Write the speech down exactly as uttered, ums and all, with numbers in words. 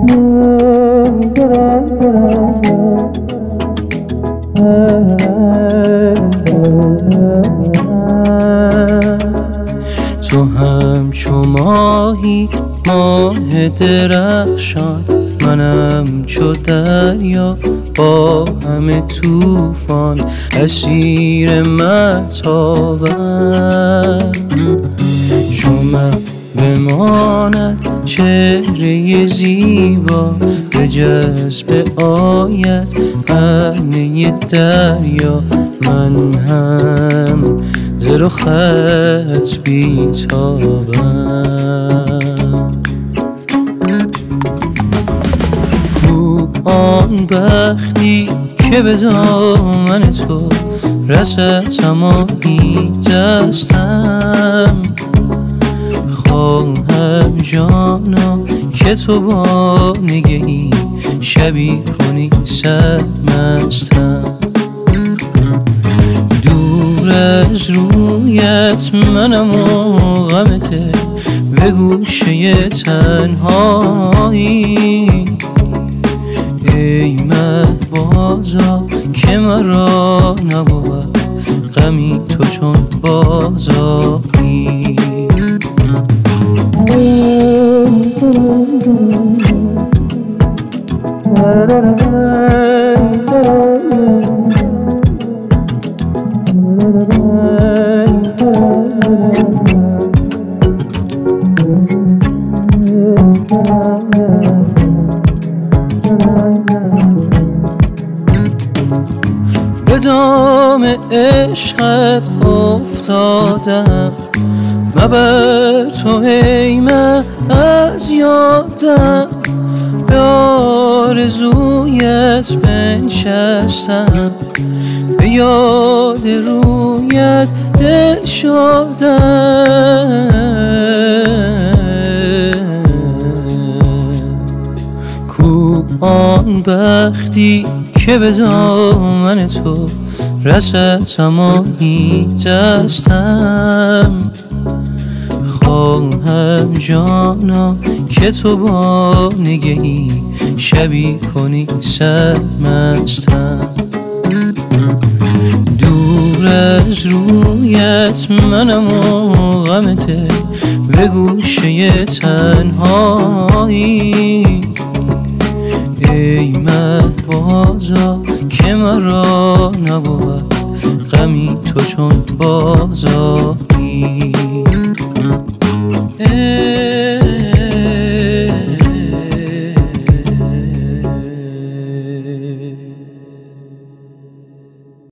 تو همچو ماهی ماه درخشان، منم چو دریا با همه طوفان، اسیر مهتابم. چو من بماند چهره زیبا، به جذب آید پهنه دریا، من هم ز رخت بیتابم. کو آن بختی که به دامن تو رسد تمامی دستم، خواهم جانا که تو با نگهی شبی کنی سرمستم. دور از رویت منم و غمته، به گوشه تنهایی، ای مهبازا که مرا نبود غمی تو چون بازاری. به دام عشقت افتادم، مبر تو ای من از یادم، به آرزویت بنشستم، به یاد رویت دل شدم. کو آن بختی که به دامن تو رسد تمامی دستم، خواهم جانا که تو با نگهی شبی کنی سرمستم. دور از رویت منم و غمته، به گوشه تنهایی، ای مهبازا که مرا نبود غمی تو چون بازاری.